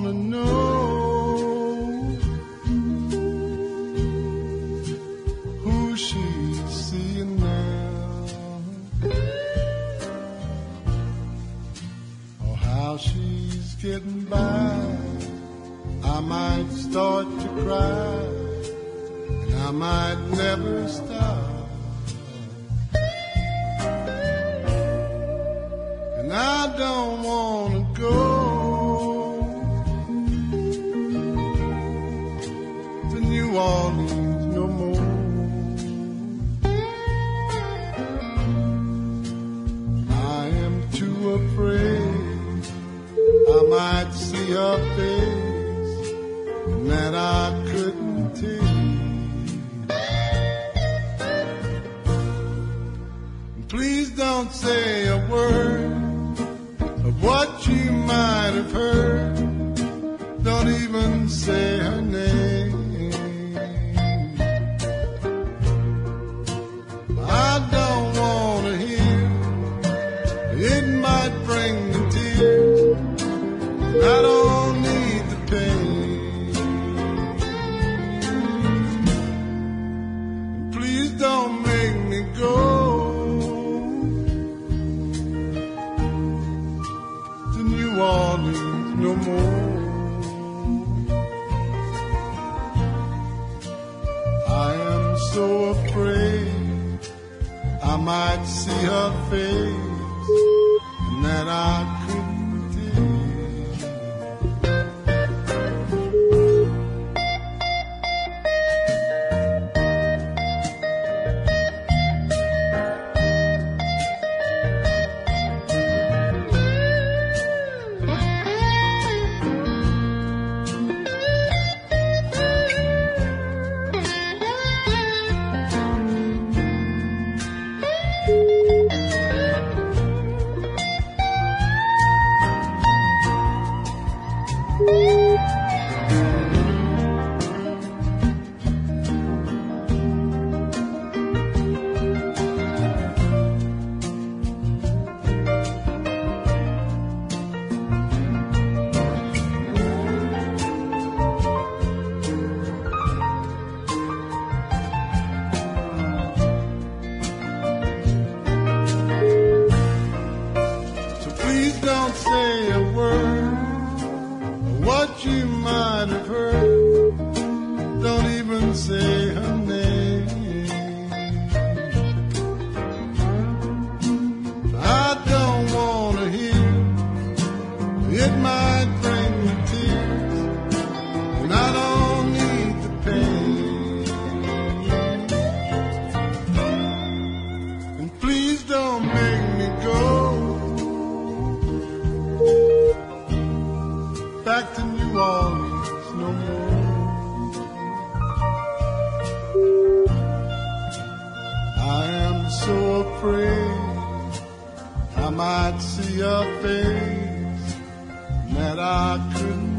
wanna know who she's seeing now, or how she's getting by. I might start to cry, and I might never stop. And I don't wanna go to New Orleans no more. I am too afraid I might see her face and that I couldn't take. And please don't say a word of what you might have heard. Don't even say her name. I don't want to hear. It might bring the tears. I don't need the pain. And please don't make me go New Orleans no more. I am so afraid I might see her face and that I couldn't take. Don't say a word of what you might have heard. Don't even say her name. I don't want to hear. It might bring the tears, and I don't need the pain. And please don't make me go back to New Orleans no more. I am so afraid I might see her face that I couldn't